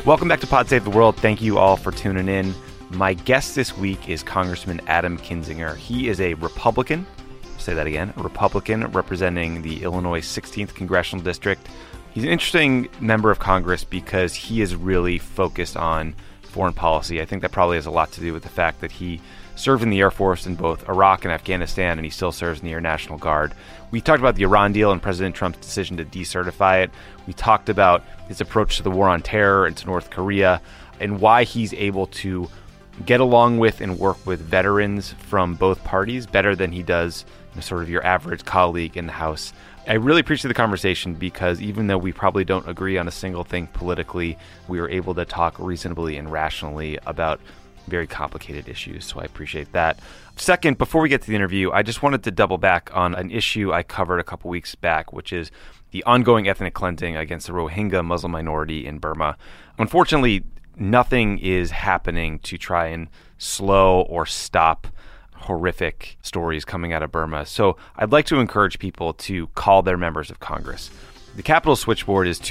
Welcome back to Pod Save the World. Thank you all for tuning in. My guest this week is Congressman Adam Kinzinger. He is a Republican, say that again, a Republican representing the Illinois 16th Congressional District. He's an interesting member of Congress because he is really focused on foreign policy. I think that probably has a lot to do with the fact that he served in the Air Force in both Iraq and Afghanistan, and he still serves in the Air National Guard. We talked about the Iran deal and President Trump's decision to decertify it. We talked about his approach to the war on terror and to North Korea and why he's able to get along with and work with veterans from both parties better than he does sort of your average colleague in the House. I really appreciate the conversation because even though we probably don't agree on a single thing politically, we were able to talk reasonably and rationally about very complicated issues, so I appreciate that. Second, before we get to the interview, I just wanted to double back on an issue I covered a couple weeks back, which is the ongoing ethnic cleansing against the Rohingya Muslim minority in Burma. Unfortunately, nothing is happening to try and slow or stop horrific stories coming out of Burma. So I'd like to encourage people to call their members of Congress. The Capitol switchboard is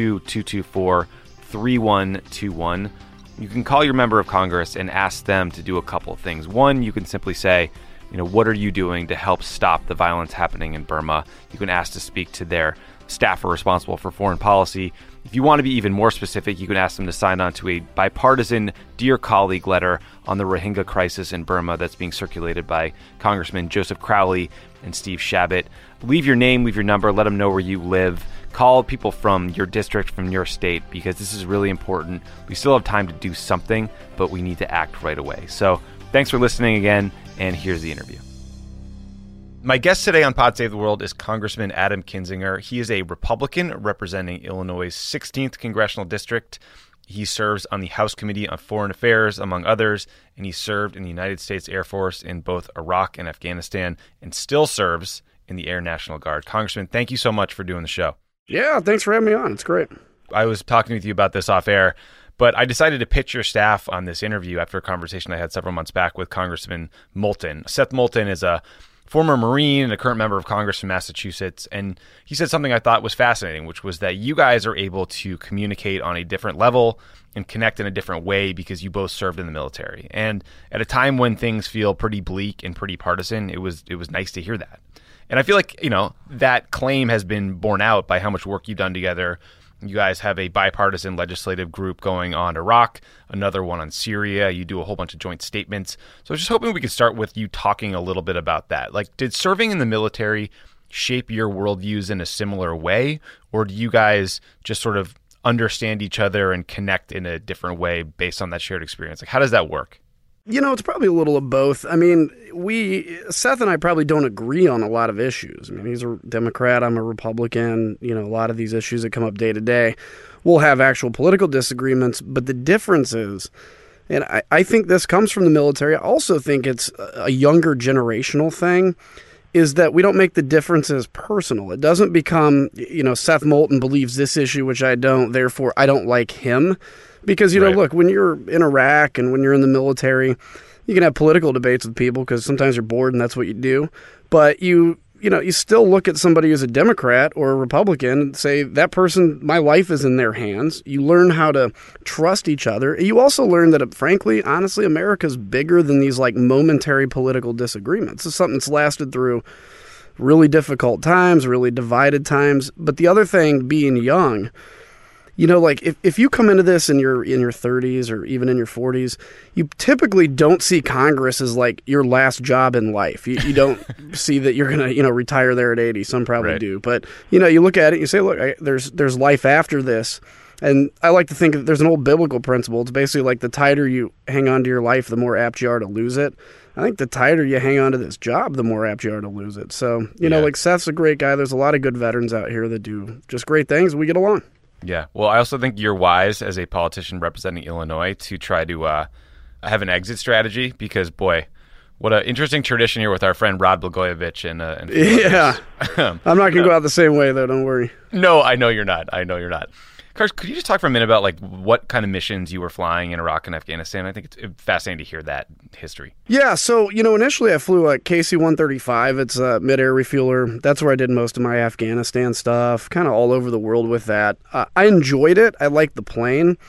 202-224-3121. You can call your member of Congress and ask them to do a couple of things. One, you can simply say, what are you doing to help stop the violence happening in Burma? You can ask to speak to their staffer responsible for foreign policy. If you want to be even more specific, you can ask them to sign on to a bipartisan Dear Colleague letter on the Rohingya crisis in Burma that's being circulated by Congressman Joseph Crowley and Steve Chabot. Leave your name, leave your number, let them know where you live. Call people from your district, from your state, because this is really important. We still have time to do something, but we need to act right away. So thanks for listening again, and here's the interview. My guest today on Pod Save the World is Congressman Adam Kinzinger. He is a Republican representing Illinois' 16th Congressional District. He serves on the House Committee on Foreign Affairs, among others, and he served in the United States Air Force in both Iraq and Afghanistan, and still serves in the Air National Guard. Congressman, thank you so much for doing the show. Yeah, thanks for having me on. It's great. I was talking with you about this off air, but I decided to pitch your staff on this interview after a conversation I had several months back with Congressman Moulton. Seth Moulton is a former Marine and a current member of Congress from Massachusetts, and he said something I thought was fascinating, which was that you guys are able to communicate on a different level and connect in a different way because you both served in the military. And at a time when things feel pretty bleak and pretty partisan, it was nice to hear that. And I feel like, that claim has been borne out by how much work you've done together. You guys have a bipartisan legislative group going on Iraq, another one on Syria. You do a whole bunch of joint statements. So I was just hoping we could start with you talking a little bit about that. Like, did serving in the military shape your worldviews in a similar way? Or do you guys just sort of understand each other and connect in a different way based on that shared experience? Like, how does that work? It's probably a little of both. I mean, Seth and I probably don't agree on a lot of issues. I mean, he's a Democrat, I'm a Republican. A lot of these issues that come up day to day, we'll have actual political disagreements. But the difference is, and I think this comes from the military, I also think it's a younger generational thing, is that we don't make the differences personal. It doesn't become, Seth Moulton believes this issue, which I don't, therefore I don't like him. Because, right. Look, when you're in Iraq and when you're in the military, you can have political debates with people because sometimes you're bored and that's what you do. But you still look at somebody who's a Democrat or a Republican and say, that person, my life is in their hands. You learn how to trust each other. You also learn that, frankly, honestly, America's bigger than these momentary political disagreements. It's something that's lasted through really difficult times, really divided times. But the other thing, being young, if you come into this in your 30s or even in your 40s, you typically don't see Congress as your last job in life. You don't see that you're going to, retire there at 80. Some probably right. do. But, you look at it and you say, look, there's life after this. And I like to think that there's an old biblical principle. It's basically the tighter you hang on to your life, the more apt you are to lose it. I think the tighter you hang on to this job, the more apt you are to lose it. So, Seth's a great guy. There's a lot of good veterans out here that do just great things. We get along. Yeah. Well, I also think you're wise as a politician representing Illinois to try to have an exit strategy because, boy, what an interesting tradition here with our friend Rod Blagojevich and yeah. I'm not going to go out the same way, though. Don't worry. No, I know you're not. Carson, could you just talk for a minute about what kind of missions you were flying in Iraq and Afghanistan? I think it's fascinating to hear that history. Yeah, so, initially I flew a KC-135. It's a mid-air refueler. That's where I did most of my Afghanistan stuff, kind of all over the world with that. I enjoyed it. I liked the plane.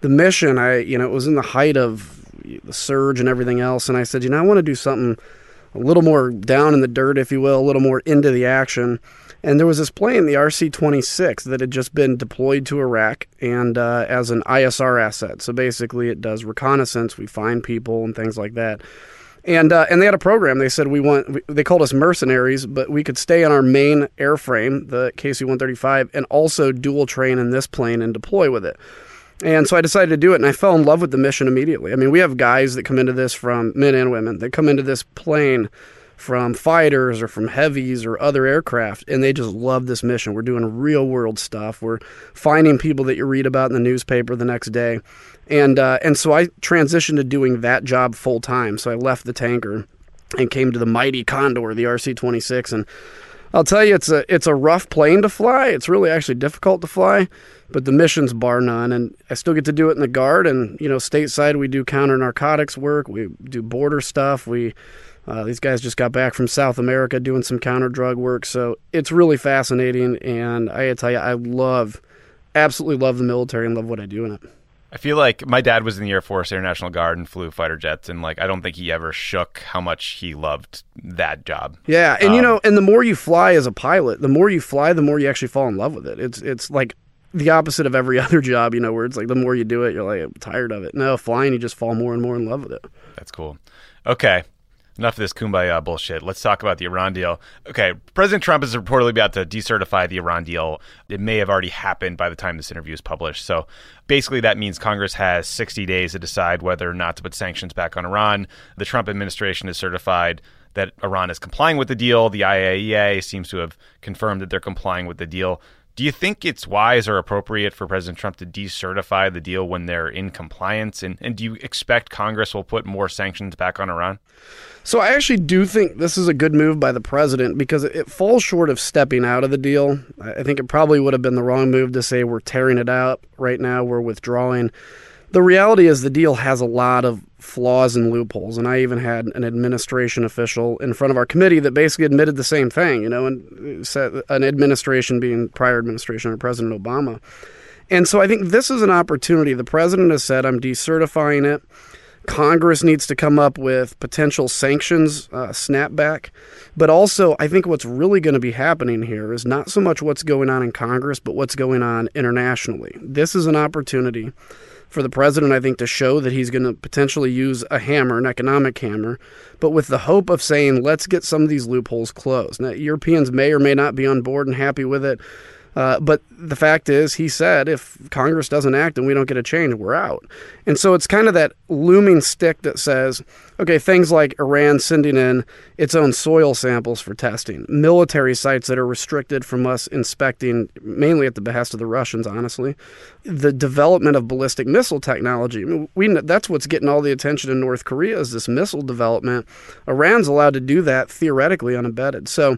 the mission, it was in the height of the surge and everything else, and I said, I want to do something a little more down in the dirt, if you will, a little more into the action. And there was this plane, the RC-26, that had just been deployed to Iraq and as an ISR asset. So basically it does reconnaissance. We find people and things like that. And they had a program. They said they called us mercenaries, but we could stay on our main airframe, the KC-135, and also dual train in this plane and deploy with it. And so I decided to do it, and I fell in love with the mission immediately. I mean, we have guys that come into this from men and women. They come into this plane from fighters or from heavies or other aircraft, and they just love this mission. We're doing real world stuff. We're finding people that you read about in the newspaper the next day. And so I transitioned to doing that job full time. So I left the tanker and came to the mighty Condor, the RC-26. And I'll tell you, it's a rough plane to fly. It's really actually difficult to fly, but the mission's bar none. And I still get to do it in the Guard. And, stateside, we do counter narcotics work. We do border stuff. These guys just got back from South America doing some counter-drug work, so it's really fascinating, and I gotta tell you, I absolutely love the military and love what I do in it. I feel like my dad was in the Air Force Air National Guard and flew fighter jets, and I don't think he ever shook how much he loved that job. Yeah, and and the more you fly as a pilot, the more you actually fall in love with it. It's like the opposite of every other job, where it's like the more you do it, you're like, I'm tired of it. No, flying, you just fall more and more in love with it. That's cool. Okay. Enough of this kumbaya bullshit. Let's talk about the Iran deal. Okay, President Trump is reportedly about to decertify the Iran deal. It may have already happened by the time this interview is published. So basically that means Congress has 60 days to decide whether or not to put sanctions back on Iran. The Trump administration has certified that Iran is complying with the deal. The IAEA seems to have confirmed that they're complying with the deal. Do you think it's wise or appropriate for President Trump to decertify the deal when they're in compliance? And do you expect Congress will put more sanctions back on Iran? So I actually do think this is a good move by the president because it falls short of stepping out of the deal. I think it probably would have been the wrong move to say we're tearing it out right now, we're withdrawing. The reality is the deal has a lot of flaws and loopholes, and I even had an administration official in front of our committee that basically admitted the same thing, and said an administration being prior administration under President Obama. And so I think this is an opportunity. The president has said, I'm decertifying it. Congress needs to come up with potential sanctions, snapback. But also, I think what's really going to be happening here is not so much what's going on in Congress, but what's going on internationally. This is an opportunity for the president, I think, to show that he's going to potentially use a hammer, an economic hammer, but with the hope of saying, let's get some of these loopholes closed. Now, Europeans may or may not be on board and happy with it. But the fact is, he said, if Congress doesn't act and we don't get a change, we're out. And so it's kind of that looming stick that says, okay, things like Iran sending in its own soil samples for testing, military sites that are restricted from us inspecting, mainly at the behest of the Russians, honestly, the development of ballistic missile technology. I mean, that's what's getting all the attention in North Korea is this missile development. Iran's allowed to do that theoretically unabated. So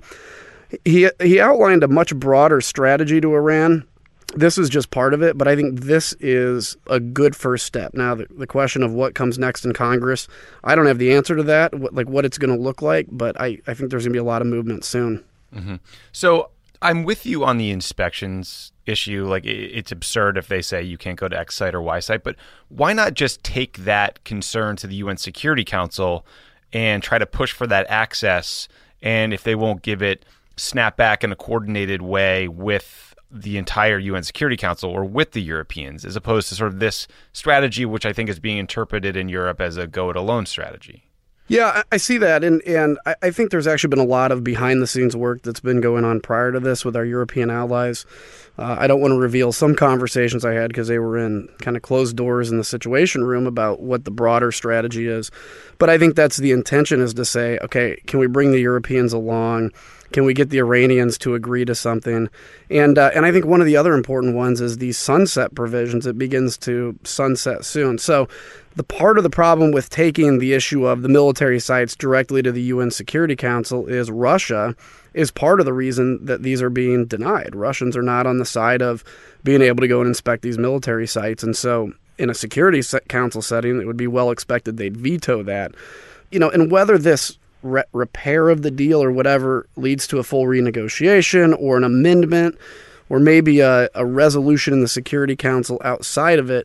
he outlined a much broader strategy to Iran. This is just part of it, but I think this is a good first step. Now, the question of what comes next in Congress, I don't have the answer to that, what it's going to look like, but I think there's going to be a lot of movement soon. Mm-hmm. So I'm with you on the inspections issue. It's absurd if they say you can't go to X site or Y site, but why not just take that concern to the UN Security Council and try to push for that access? And if they won't give it, snap back in a coordinated way with the entire UN Security Council or with the Europeans, as opposed to sort of this strategy, which I think is being interpreted in Europe as a go-it-alone strategy. Yeah, I see that, and I think there's actually been a lot of behind-the-scenes work that's been going on prior to this with our European allies. I don't want to reveal some conversations I had because they were in kind of closed doors in the Situation Room about what the broader strategy is. But I think that's the intention, is to say, okay, can we bring the Europeans along? Can we get the Iranians to agree to something? And I think one of the other important ones is these sunset provisions. It begins to sunset soon. So the part of the problem with taking the issue of the military sites directly to the UN Security Council is Russia is part of the reason that these are being denied. Russians are not on the side of being able to go and inspect these military sites. And so in a Security Council setting, it would be well expected they'd veto that. And whether this repair of the deal or whatever leads to a full renegotiation or an amendment or maybe a resolution in the Security Council outside of it,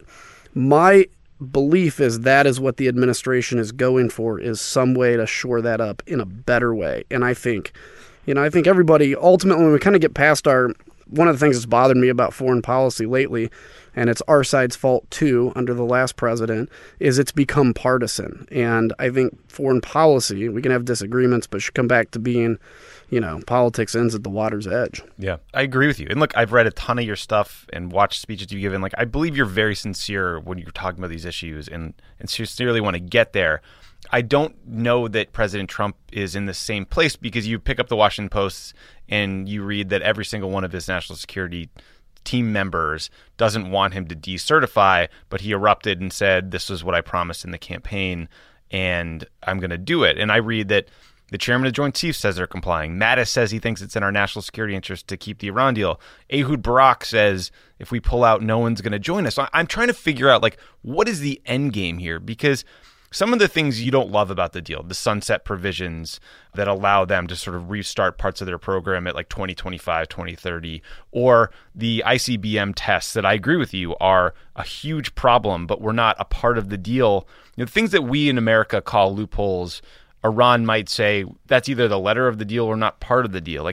My belief is that is what the administration is going for, is some way to shore that up in a better way. And I think everybody, ultimately, when we kind of get past one of the things that's bothered me about foreign policy lately, and it's our side's fault too, under the last president, is it's become partisan. And I think foreign policy, we can have disagreements, but should come back to being, politics ends at the water's edge. Yeah, I agree with you. And look, I've read a ton of your stuff and watched speeches you've given. Like, I believe you're very sincere when you're talking about these issues and sincerely want to get there. I don't know that President Trump is in the same place, because you pick up the Washington Post and you read that every single one of his national security team members doesn't want him to decertify, but he erupted and said, this is what I promised in the campaign, and I'm going to do it. And I read that the chairman of the Joint Chiefs says they're complying. Mattis says he thinks it's in our national security interest to keep the Iran deal. Ehud Barak says if we pull out, no one's going to join us. So I'm trying to figure out, what is the end game here? Because some of the things you don't love about the deal, the sunset provisions that allow them to sort of restart parts of their program at 2025, 2030, or the ICBM tests that I agree with you are a huge problem, but we're not a part of the deal. Things that we in America call loopholes, Iran might say that's either the letter of the deal or not part of the deal.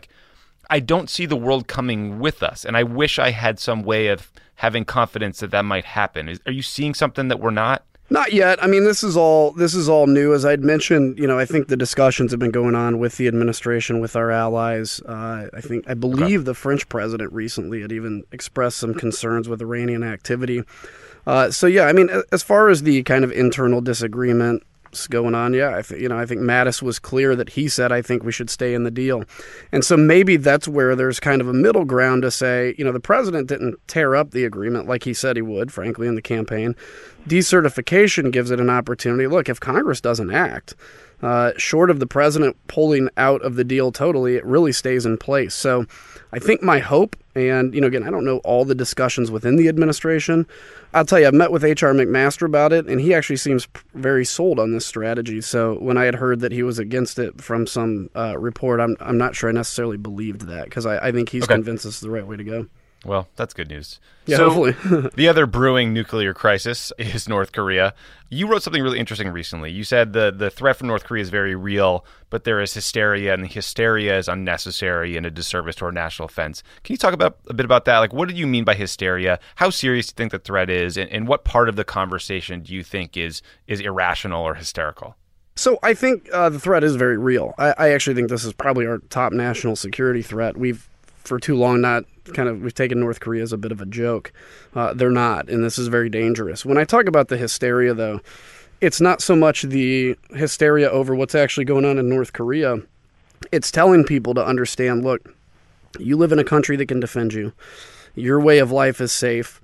I don't see the world coming with us, and I wish I had some way of having confidence that might happen. Are you seeing something that we're not? Not yet. I mean, this is all new. As I'd mentioned, I think the discussions have been going on with the administration, with our allies. I believe the French president recently had even expressed some concerns with Iranian activity. So yeah, I mean, as far as the kind of internal disagreement going on, yeah, I think Mattis was clear that he said, I think we should stay in the deal. And so maybe that's where there's kind of a middle ground to say, the president didn't tear up the agreement like he said he would, frankly, in the campaign. Decertification gives it an opportunity. Look, if Congress doesn't act, short of the president pulling out of the deal totally, it really stays in place. So I think my hope, and again, I don't know all the discussions within the administration. I'll tell you, I've met with H.R. McMaster about it, and he actually seems very sold on this strategy. So when I had heard that he was against it from some report, I'm not sure I necessarily believed that, because I think he's convinced this is the right way to go. Well, that's good news. Yeah, so, hopefully. The other brewing nuclear crisis is North Korea. You wrote something really interesting recently. You said the threat from North Korea is very real, but there is hysteria, and the hysteria is unnecessary and a disservice to our national defense. Can you talk a bit about that? What did you mean by hysteria? How serious do you think the threat is? And what part of the conversation do you think is irrational or hysterical? So I think the threat is very real. I actually think this is probably our top national security threat. We've, for too long, we've taken North Korea as a bit of a joke. They're not, and this is very dangerous. When I talk about the hysteria, though, it's not so much the hysteria over what's actually going on in North Korea. It's telling people to understand, look, you live in a country that can defend you. Your way of life is safe.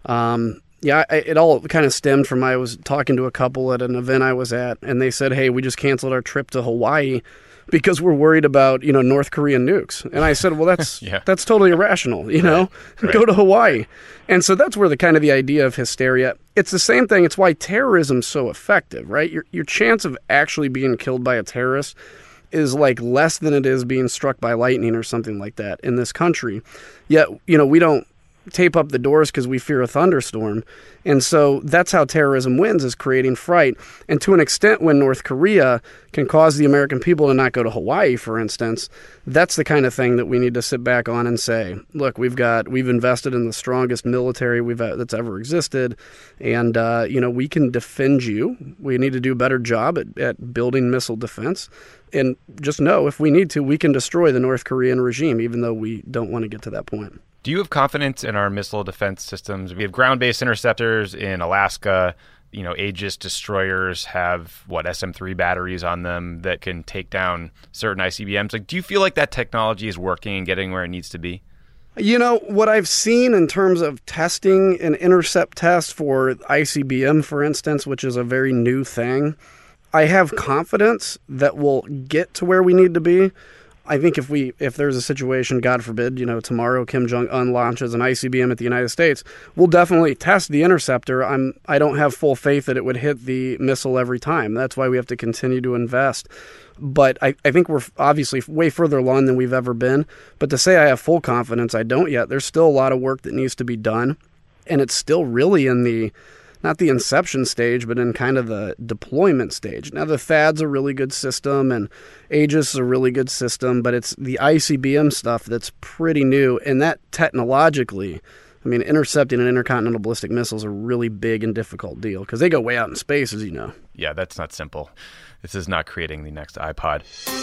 It all kind of stemmed from, I was talking to a couple at an event I was at, and they said, hey, we just canceled our trip to Hawaii because we're worried about, North Korean nukes. And I said, well, that's that's totally irrational, Right. Go to Hawaii. And so that's where the idea of hysteria, it's the same thing. It's why terrorism's so effective, right? Your chance of actually being killed by a terrorist is less than it is being struck by lightning or something like that in this country. Yet, we don't tape up the doors because we fear a thunderstorm. And so that's how terrorism wins, is creating fright. And to an extent, when North Korea can cause the American people to not go to Hawaii, for instance, that's the kind of thing that we need to sit back on and say, look, we've invested in the strongest military that's ever existed. And, we can defend you. We need to do a better job at building missile defense. And just know, if we need to, we can destroy the North Korean regime, even though we don't want to get to that point. Do you have confidence in our missile defense systems? We have ground-based interceptors in Alaska. Aegis destroyers have, SM-3 batteries on them that can take down certain ICBMs. Do you feel like that technology is working and getting where it needs to be? What I've seen in terms of testing and intercept tests for ICBM, for instance, which is a very new thing, I have confidence that we'll get to where we need to be. I think if there's a situation, God forbid, tomorrow Kim Jong-un launches an ICBM at the United States, we'll definitely test the interceptor. I don't have full faith that it would hit the missile every time. That's why we have to continue to invest. But I think we're obviously way further along than we've ever been. But to say I have full confidence, I don't yet. There's still a lot of work that needs to be done. And it's still really in the not the inception stage, but in kind of the deployment stage. Now, the THAAD's a really good system, and Aegis is a really good system, but it's the ICBM stuff that's pretty new, and that technologically, I mean, intercepting an intercontinental ballistic missile is a really big and difficult deal because they go way out in space, as you know. Yeah, that's not simple. This is not creating the next iPod.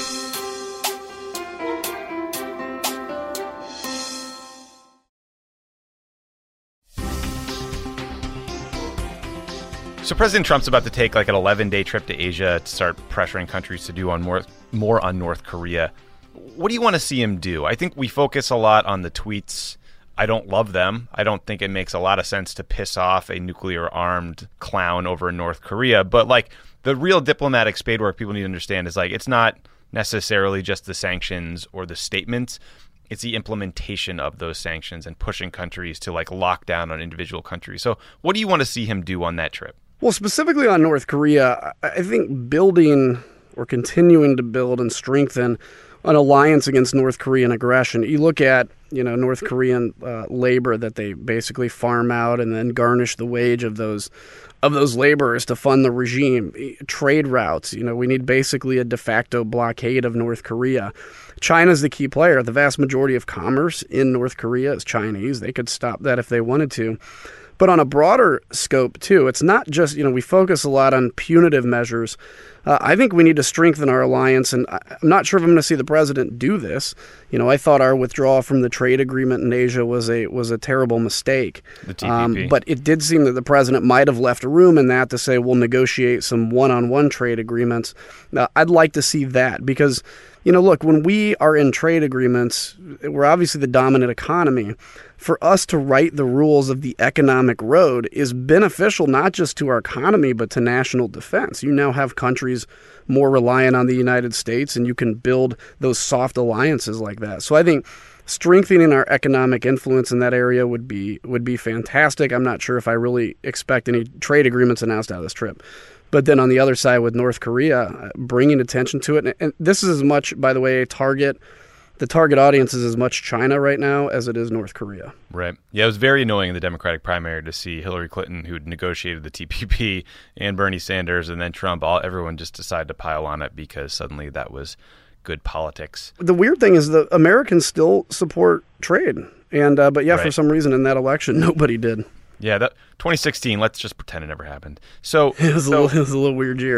So President Trump's about to take like an 11-day trip to Asia to start pressuring countries to do more on North Korea. What do you want to see him do? I think we focus a lot on the tweets. I don't love them. I don't think it makes a lot of sense to piss off a nuclear-armed clown over in North Korea. But like the real diplomatic spade work people need to understand is like it's not necessarily just the sanctions or the statements. It's the implementation of those sanctions and pushing countries to like lock down on individual countries. So what do you want to see him do on that trip? Well, specifically on North Korea, I think building or continuing to build and strengthen an alliance against North Korean aggression. You look at, North Korean labor that they basically farm out and then garnish the wage of those laborers to fund the regime. Trade routes, we need basically a de facto blockade of North Korea. China's the key player. The vast majority of commerce in North Korea is Chinese. They could stop that if they wanted to. But on a broader scope, too, it's not just, we focus a lot on punitive measures. I think we need to strengthen our alliance, and I'm not sure if I'm going to see the president do this. I thought our withdrawal from the trade agreement in Asia was a terrible mistake. The TPP. But it did seem that the president might have left room in that to say, we'll negotiate some one-on-one trade agreements. I'd like to see that because, look, when we are in trade agreements, we're obviously the dominant economy. For us to write the rules of the economic road is beneficial not just to our economy, but to national defense. You now have countries more reliant on the United States, and you can build those soft alliances like that. So I think strengthening our economic influence in that area would be fantastic. I'm not sure if I really expect any trade agreements announced out of this trip. But then on the other side with North Korea, bringing attention to it. And this is as much, by the way, the target audience is as much China right now as it is North Korea. Right. Yeah, it was very annoying in the Democratic primary to see Hillary Clinton, who'd negotiated the TPP, and Bernie Sanders, and then Trump, everyone just decided to pile on it because suddenly that was good politics. The weird thing is the Americans still support trade. And but yeah, right. For some reason in that election, nobody did. Yeah, that 2016, let's just pretend it never happened. So it was a little weird year.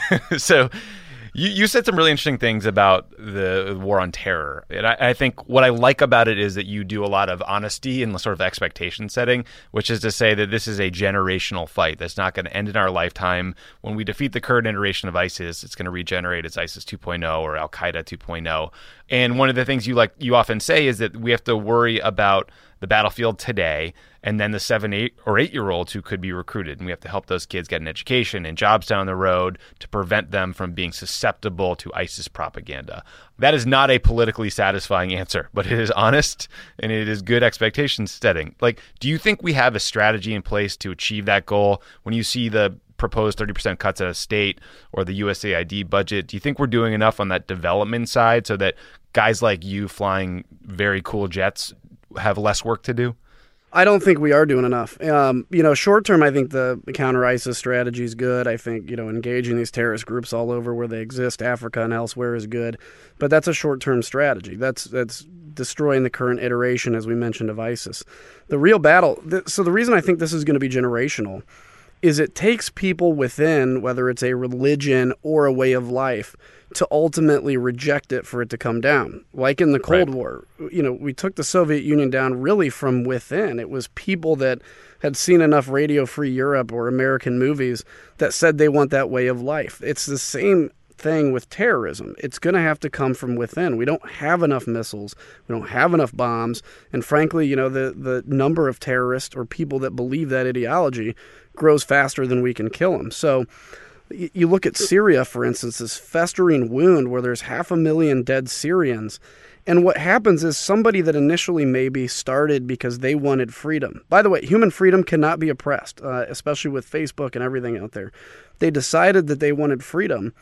So you said some really interesting things about the war on terror. And I think what I like about it is that you do a lot of honesty and sort of expectation setting, which is to say that this is a generational fight that's not going to end in our lifetime. When we defeat the current iteration of ISIS, it's going to regenerate as ISIS 2.0 or Al-Qaeda 2.0. And one of the things you often say is that we have to worry about the battlefield today, and then the 7, 8, or 8-year-olds who could be recruited. And we have to help those kids get an education and jobs down the road to prevent them from being susceptible to ISIS propaganda. That is not a politically satisfying answer, but it is honest and it is good expectation setting. Like, do you think we have a strategy in place to achieve that goal? When you see the proposed 30% cuts at a state or the USAID budget, do you think we're doing enough on that development side so that guys like you flying very cool jets have less work to do? I don't think we are doing enough. Short term, I think the counter-ISIS strategy is good. I think, engaging these terrorist groups all over where they exist, Africa and elsewhere, is good. But that's a short-term strategy. That's destroying the current iteration, as we mentioned, of ISIS. The real battle, so the reason I think this is going to be generational is it takes people within, whether it's a religion or a way of life, to ultimately reject it for it to come down. Like in the Cold War, we took the Soviet Union down really from within. It was people that had seen enough Radio Free Europe or American movies that said they want that way of life. It's the same thing with terrorism. It's going to have to come from within. We don't have enough missiles. We don't have enough bombs. And frankly, the number of terrorists or people that believe that ideology grows faster than we can kill them. So you look at Syria, for instance, this festering wound where there's 500,000 dead Syrians. And what happens is somebody that initially maybe started because they wanted freedom. By the way, human freedom cannot be oppressed, especially with Facebook and everything out there. They decided that they wanted freedom.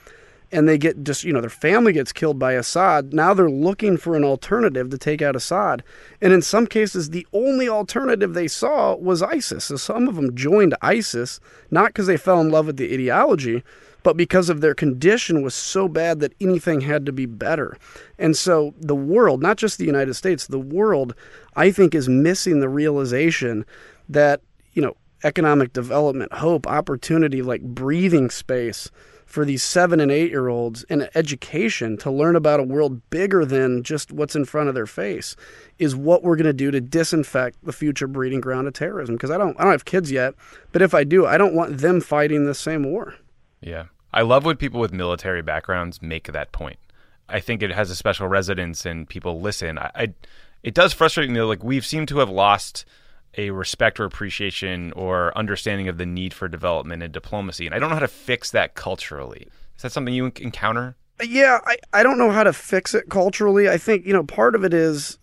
and they get just, their family gets killed by Assad. Now they're looking for an alternative to take out Assad. And in some cases, the only alternative they saw was ISIS. So some of them joined ISIS, not because they fell in love with the ideology, but because of their condition was so bad that anything had to be better. And so the world, not just the United States, the world, I think, is missing the realization that, economic development, hope, opportunity, like breathing space for these 7 and 8-year-olds, and education to learn about a world bigger than just what's in front of their face is what we're going to do to disinfect the future breeding ground of terrorism. Because I don't have kids yet, but if I do, I don't want them fighting the same war. Yeah. I love when people with military backgrounds make that point. I think it has a special resonance and people listen. It does frustrate me, like we've seemed to have lost a respect or appreciation or understanding of the need for development and diplomacy. And I don't know how to fix that culturally. Is that something you encounter? Yeah, I don't know how to fix it culturally. I think, part of it is,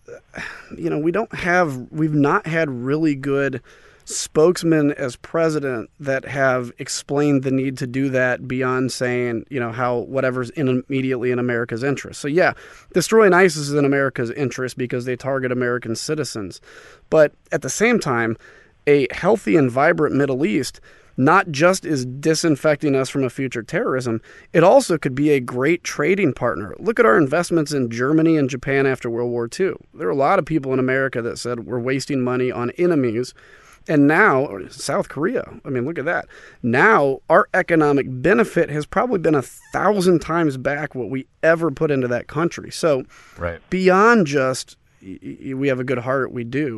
we've not had really good spokesmen as president that have explained the need to do that beyond saying, how whatever's immediately in America's interest. So yeah, destroying ISIS is in America's interest because they target American citizens. But at the same time, a healthy and vibrant Middle East not just is disinfecting us from a future terrorism, it also could be a great trading partner. Look at our investments in Germany and Japan after World War II. There are a lot of people in America that said we're wasting money on enemies. And now, South Korea, look at that. Now, our economic benefit has probably been 1,000 times back what we ever put into that country. So beyond just we have a good heart, we do.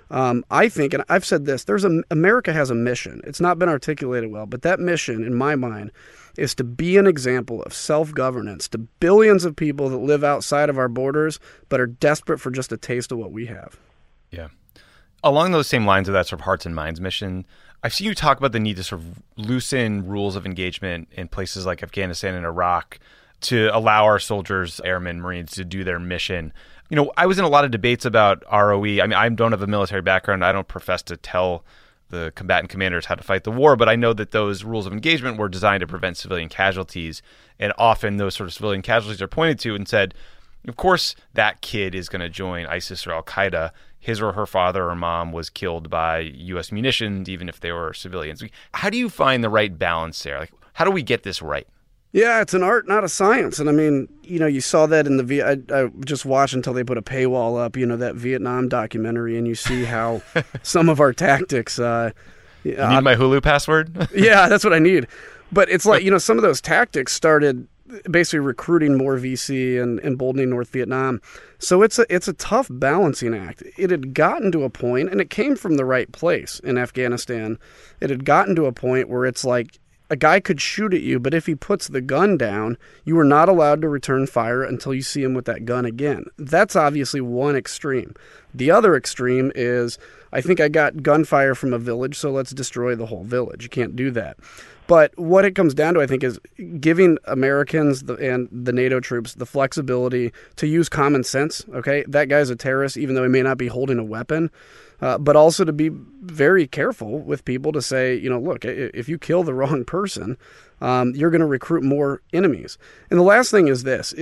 I think, and I've said this, America has a mission. It's not been articulated well, but that mission, in my mind, is to be an example of self-governance to billions of people that live outside of our borders but are desperate for just a taste of what we have. Yeah. Along those same lines of that sort of hearts and minds mission, I've seen you talk about the need to sort of loosen rules of engagement in places like Afghanistan and Iraq to allow our soldiers, airmen, Marines to do their mission. I was in a lot of debates about ROE. I don't have a military background. I don't profess to tell the combatant commanders how to fight the war, but I know that those rules of engagement were designed to prevent civilian casualties. And often those sort of civilian casualties are pointed to and said, of course, that kid is going to join ISIS or Al-Qaeda. His or her father or mom was killed by U.S. munitions, even if they were civilians. How do you find the right balance there? Like, how do we get this right? Yeah, it's an art, not a science. And you saw that in I just watched until they put a paywall up, that Vietnam documentary, and you see how some of our tactics. You need my Hulu password? Yeah, that's what I need. But it's like, some of those tactics started basically recruiting more VC and emboldening North Vietnam. So it's a tough balancing act. It had gotten to a point, and it came from the right place in Afghanistan. It had gotten to a point where it's like a guy could shoot at you, but if he puts the gun down, you are not allowed to return fire until you see him with that gun again. That's obviously one extreme. The other extreme is, I think I got gunfire from a village, so let's destroy the whole village. You can't do that. But what it comes down to, I think, is giving Americans and the NATO troops the flexibility to use common sense. Okay, that guy's a terrorist, even though he may not be holding a weapon. But also to be very careful with people to say, look, if you kill the wrong person, you're going to recruit more enemies. And the last thing is this,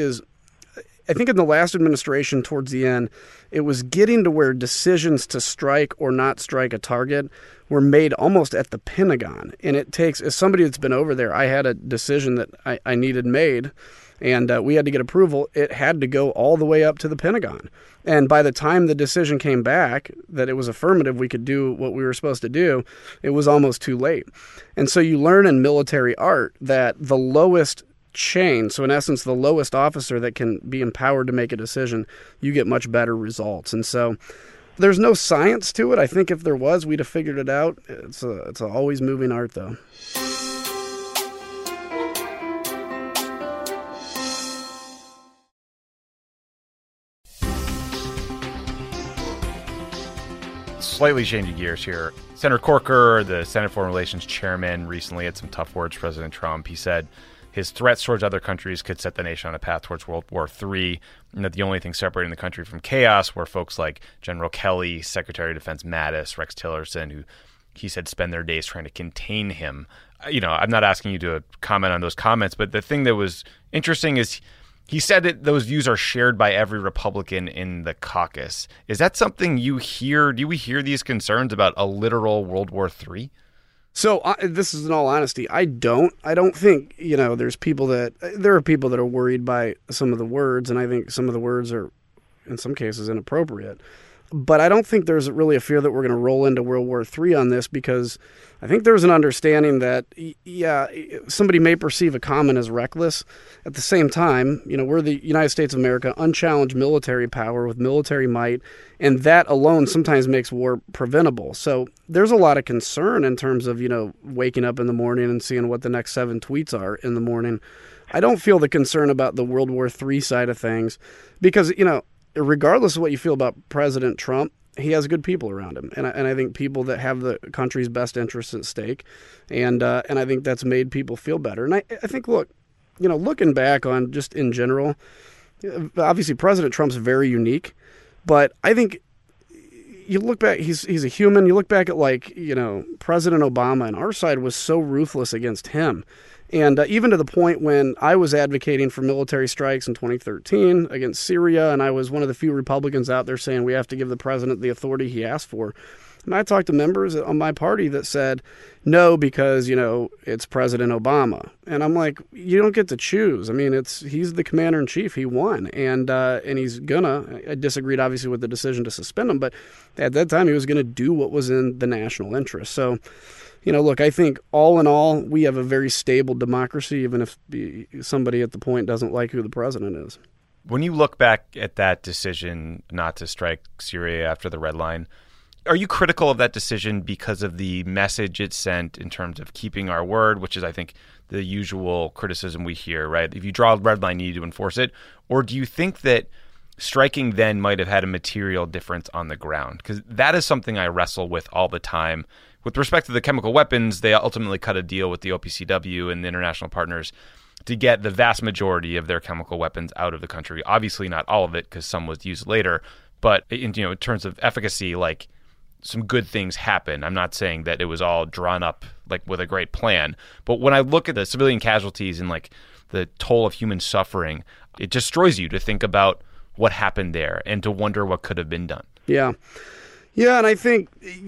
I think in the last administration towards the end, it was getting to where decisions to strike or not strike a target were made almost at the Pentagon. And it takes, as somebody that's been over there, I had a decision that I needed made, and we had to get approval. It had to go all the way up to the Pentagon. And by the time the decision came back that it was affirmative, we could do what we were supposed to do, it was almost too late. And so you learn in military art that the lowest chain, so in essence, the lowest officer that can be empowered to make a decision, you get much better results. And so there's no science to it. I think if there was, we'd have figured it out. It's a always moving art, though. Slightly changing gears here. Senator Corker, the Senate Foreign Relations chairman, recently had some tough words for President Trump. He said his threats towards other countries could set the nation on a path towards World War III, and that the only thing separating the country from chaos were folks like General Kelly, Secretary of Defense Mattis, Rex Tillerson, who he said, spend their days trying to contain him. I'm not asking you to comment on those comments, but the thing that was interesting is he said that those views are shared by every Republican in the caucus. Is that something you hear? Do we hear these concerns about a literal World War III? So this is in all honesty, I don't think, there are people that are worried by some of the words, and I think some of the words are in some cases inappropriate. But I don't think there's really a fear that we're going to roll into World War III on this, because I think there's an understanding that, somebody may perceive a comment as reckless. At the same time, we're the United States of America, unchallenged military power with military might, and that alone sometimes makes war preventable. So there's a lot of concern in terms of, waking up in the morning and seeing what the next 7 tweets are in the morning. I don't feel the concern about the World War III side of things because, regardless of what you feel about President Trump, he has good people around him, and I think people that have the country's best interests at stake, and I think that's made people feel better. And I think, looking back on just in general, obviously President Trump's very unique, but I think you look back, he's a human. You look back at President Obama, and our side was so ruthless against him. And even to the point when I was advocating for military strikes in 2013 against Syria, and I was one of the few Republicans out there saying we have to give the president the authority he asked for. And I talked to members on my party that said, no, because, it's President Obama. And I'm like, you don't get to choose. I mean, he's the commander-in-chief. He won. And he's I disagreed, obviously, with the decision to suspend him. But at that time, he was going to do what was in the national interest. So, look, I think all in all, we have a very stable democracy, even if somebody at the point doesn't like who the president is. When you look back at that decision not to strike Syria after the red line, are you critical of that decision because of the message it sent in terms of keeping our word, which is, I think, the usual criticism we hear, right? If you draw a red line, you need to enforce it. Or do you think that striking then might have had a material difference on the ground? Because that is something I wrestle with all the time. With respect to the chemical weapons, they ultimately cut a deal with the OPCW and the international partners to get the vast majority of their chemical weapons out of the country. Obviously not all of it, because some was used later. But in terms of efficacy, some good things happen. I'm not saying that it was all drawn up with a great plan. But when I look at the civilian casualties and the toll of human suffering, it destroys you to think about what happened there and to wonder what could have been done. Yeah. Yeah, and I think,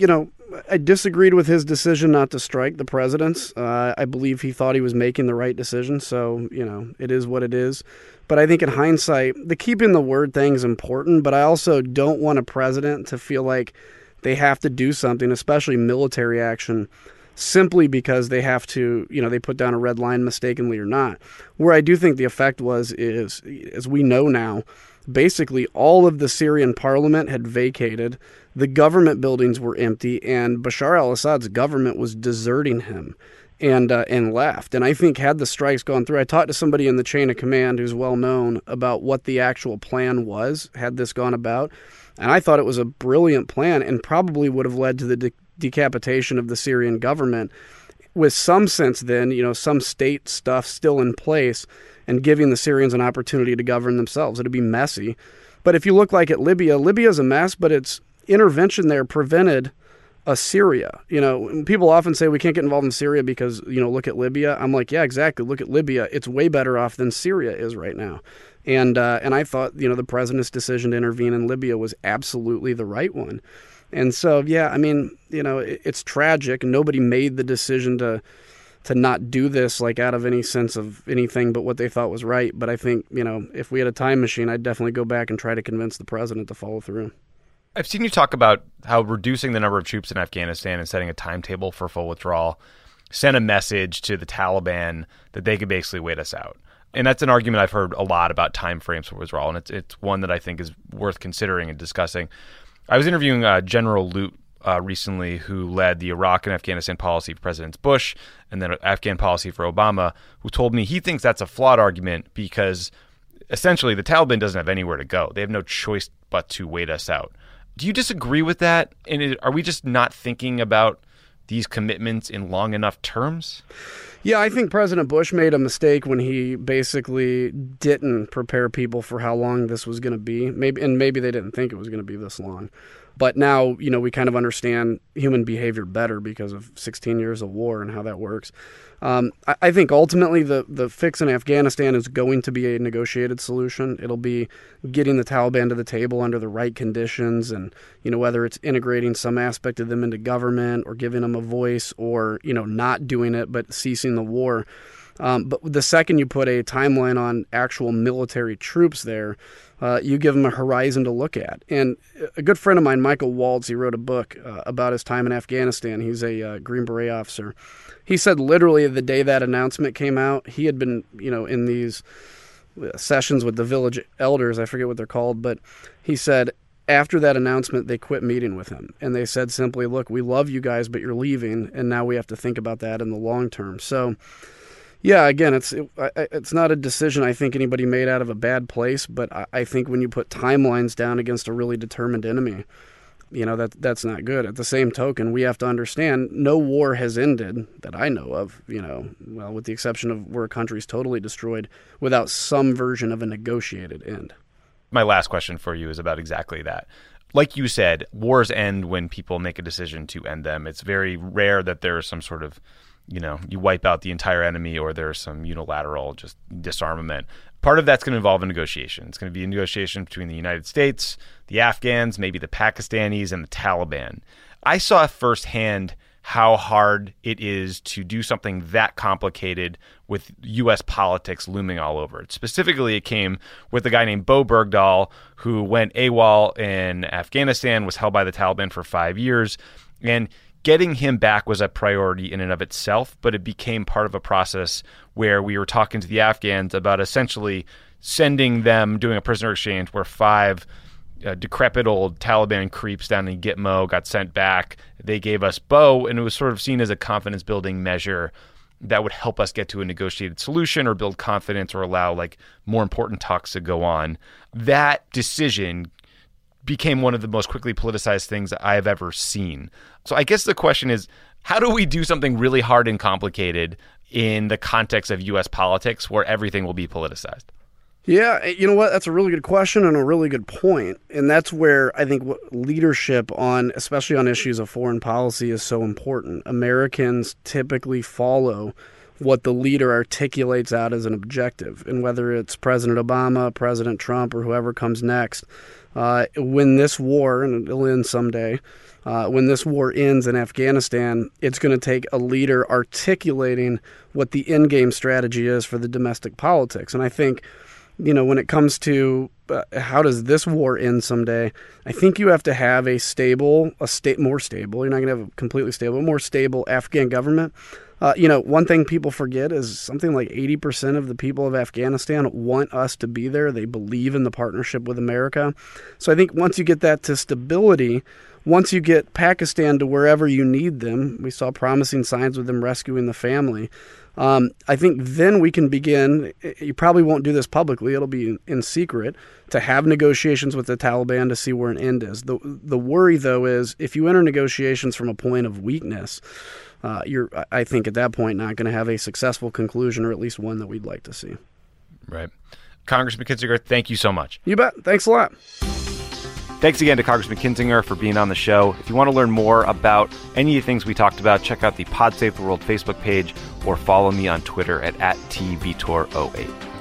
I disagreed with his decision not to strike the president's. I believe he thought he was making the right decision, so, it is what it is. But I think in hindsight, the keeping the word thing is important, but I also don't want a president to feel like they have to do something, especially military action, simply because they have to, they put down a red line mistakenly or not. Where I do think the effect is, as we know now, basically all of the Syrian parliament had vacated, the government buildings were empty, and Bashar al-Assad's government was deserting him and left. And I think had the strikes gone through, I talked to somebody in the chain of command who's well known about what the actual plan was, had this gone about. And I thought it was a brilliant plan and probably would have led to the decapitation of the Syrian government with some sense then, some state stuff still in place and giving the Syrians an opportunity to govern themselves. It'd be messy. But if you look at Libya's a mess, but its intervention there prevented Syria. People often say we can't get involved in Syria because, look at Libya. I'm like, yeah, exactly. Look at Libya. It's way better off than Syria is right now. And I thought, the president's decision to intervene in Libya was absolutely the right one. And so, yeah, I mean, it's tragic. Nobody made the decision to not do this out of any sense of anything but what they thought was right. But I think, if we had a time machine, I'd definitely go back and try to convince the president to follow through. I've seen you talk about how reducing the number of troops in Afghanistan and setting a timetable for full withdrawal sent a message to the Taliban that they could basically wait us out. And that's an argument I've heard a lot about timeframes for withdrawal, and it's one that I think is worth considering and discussing. I was interviewing General Lute recently, who led the Iraq and Afghanistan policy for President Bush and then Afghan policy for Obama, who told me he thinks that's a flawed argument because essentially the Taliban doesn't have anywhere to go. They have no choice but to wait us out. Do you disagree with that? And are we just not thinking about these commitments in long enough terms? Yeah, I think President Bush made a mistake when he basically didn't prepare people for how long this was going to be. Maybe they didn't think it was going to be this long. But now, we kind of understand human behavior better because of 16 years of war and how that works. I think ultimately the fix in Afghanistan is going to be a negotiated solution. It'll be getting the Taliban to the table under the right conditions, and whether it's integrating some aspect of them into government or giving them a voice, or not doing it but ceasing the war. But the second you put a timeline on actual military troops there, you give them a horizon to look at. And a good friend of mine, Michael Waltz, he wrote a book about his time in Afghanistan. He's a Green Beret officer. He said literally the day that announcement came out, he had been, in these sessions with the village elders, I forget what they're called, but he said after that announcement, they quit meeting with him. And they said simply, look, we love you guys, but you're leaving, and now we have to think about that in the long term. So, yeah, again, it's not a decision I think anybody made out of a bad place, but I think when you put timelines down against a really determined enemy, that's not good. At the same token, we have to understand no war has ended that I know of, well, with the exception of where a country's totally destroyed, without some version of a negotiated end. My last question for you is about exactly that. Like you said, wars end when people make a decision to end them. It's very rare that there's some sort of you wipe out the entire enemy or there's some unilateral just disarmament. Part of that's going to involve a negotiation. It's going to be a negotiation between the United States, the Afghans, maybe the Pakistanis, and the Taliban. I saw firsthand how hard it is to do something that complicated with U.S. politics looming all over it. Specifically, it came with a guy named Bo Bergdahl, who went AWOL in Afghanistan, was held by the Taliban for 5 years, and getting him back was a priority in and of itself, but it became part of a process where we were talking to the Afghans about essentially sending them, doing a prisoner exchange where 5 decrepit old Taliban creeps down in Gitmo got sent back. They gave us Bo, and it was sort of seen as a confidence-building measure that would help us get to a negotiated solution or build confidence or allow more important talks to go on. That decision became one of the most quickly politicized things that I have ever seen. So I guess the question is, how do we do something really hard and complicated in the context of U.S. politics where everything will be politicized? Yeah, you know what? That's a really good question and a really good point. And that's where I think leadership especially on issues of foreign policy, is so important. Americans typically follow what the leader articulates out as an objective. And whether it's President Obama, President Trump, or whoever comes next, when this war, and it'll end someday, when this war ends in Afghanistan, it's going to take a leader articulating what the end-game strategy is for the domestic politics. And I think, when it comes to how does this war end someday, I think you have to have more stable, you're not going to have a completely stable, more stable Afghan government. One thing people forget is something like 80% of the people of Afghanistan want us to be there. They believe in the partnership with America. So I think once you get that to stability, once you get Pakistan to wherever you need them, we saw promising signs with them rescuing the family. I think then we can begin, you probably won't do this publicly, it'll be in secret, to have negotiations with the Taliban to see where an end is. The worry, though, is if you enter negotiations from a point of weakness, you're, I think, at that point not going to have a successful conclusion, or at least one that we'd like to see. Right. Congressman Kinzinger, thank you so much. You bet. Thanks a lot. Thanks again to Congressman Kinzinger for being on the show. If you want to learn more about any of the things we talked about, check out the Pod Save the World Facebook page or follow me on Twitter at @TVTOR08.